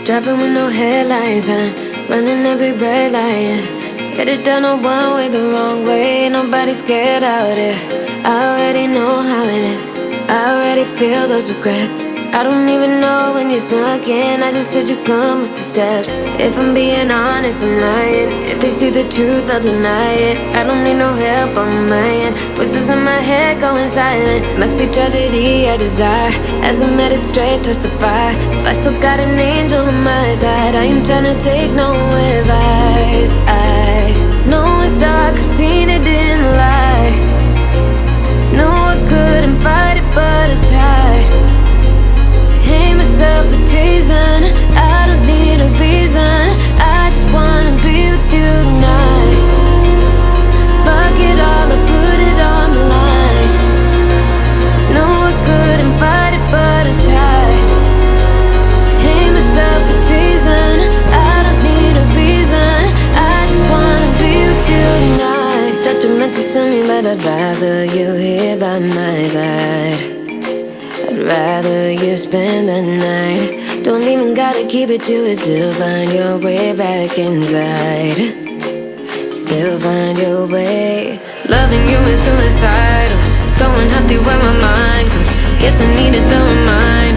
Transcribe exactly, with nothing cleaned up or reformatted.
Driving with no headlights on, running every red light. Headed down a one way the wrong way, nobody scared out here. I already know how it is, I already feel those regrets. I don't even know when you're stuck in, I just said you come with the steps. If I'm being honest, I'm lying. If they see the truth, I'll deny it. I don't need no help on my end. Voices in my head going silent. Must be tragedy I desire. As I'm headed straight towards the fire. If I still got an angel on my side, I ain't tryna take no advice. I know it's dark, I've seen it in the light. Know I couldn't fight it, but I tried. Hate myself for treason, I don't need a reason. I just wanna be with you tonight. Fuck it all, I put it on the line. No, I couldn't fight it, but I tried. Hate myself for treason, I don't need a reason. I just wanna be with you tonight. It's detrimental to me, but I'd rather you here by my side. I'd rather you spend the night. Don't even gotta keep it, you would still find your way back inside. Still find your way. Loving you is suicidal, so unhealthy where my mind goes. Guess I needed the reminder.